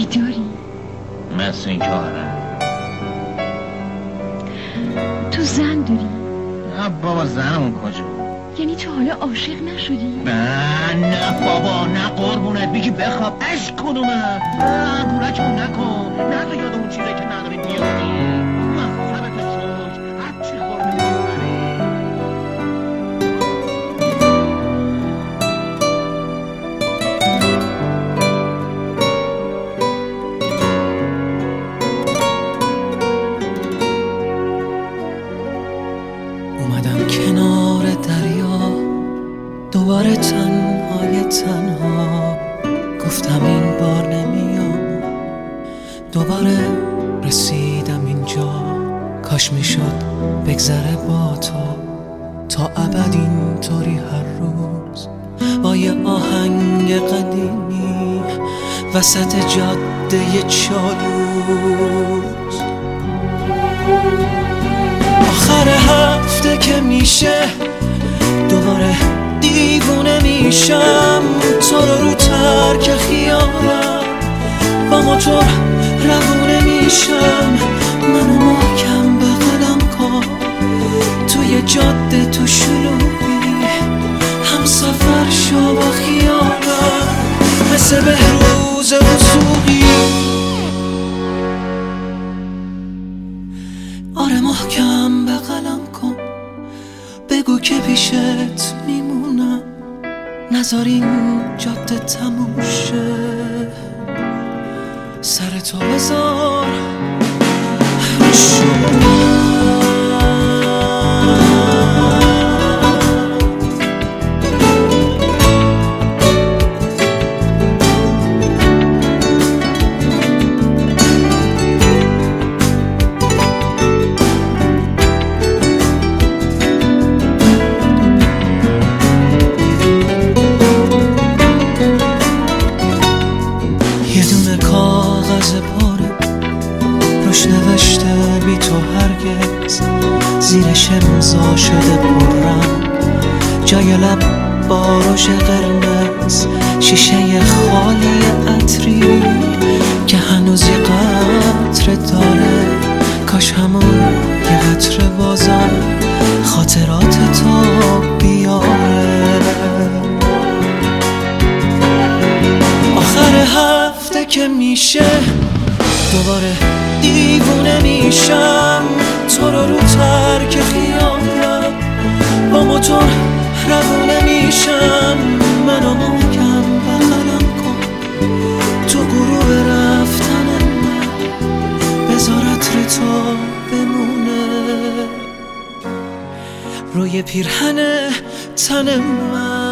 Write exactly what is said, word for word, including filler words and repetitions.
بیداری؟ مثل این که آره. تو زن داری؟ نه بابا زنمون کجا؟ یعنی تو حالا عاشق نشدی؟ نه نه بابا نه قربونت بگی بخواب عشق کنومه. نه بورکمون نکن، نه تو یاد اون چیزه که نداری بیاری. مصبت چوش هر چی خورده میبری. اومدم کنار دریا دوباره تنهای تنها، گفتم این بار نمیام. دوباره رسیدم اینجا، کاش میشد بگذره با تو تا ابد اینطوری هر روز با یه آهنگ قدیمی وسط جاده چالوس. آخر هفته که میشه دوباره دیوونه میشم، تو رو رو ترک خیالم با موتور روونه میشم. منو محکم بغلم کن توی جاده تو شلوغی، هم سفر شو با خیالم مثل بهروز وثوقی. آره محکم بغلم کن، بگو که پیشت میمونم، نذار این جاده تموم شه، سر تو بذار یه دونه کاغذ پاره روش نوشته بی تو هرگز، زیرش امضا شده پررنگ، جای لب با روش قرمز، شیشه خالی عطری که هنوز یه قطره داره، کاش همون یه قطره بازم خاطرات تو بیاره. آخر هفته که میشه دوباره دیوونه میشم، تو رو رو ترک خیالم با موتور روونه میشم. منو محکم بغلم کن تو غروب رفتن من، بذار عطر تو بمونه روی پیرهن تن من.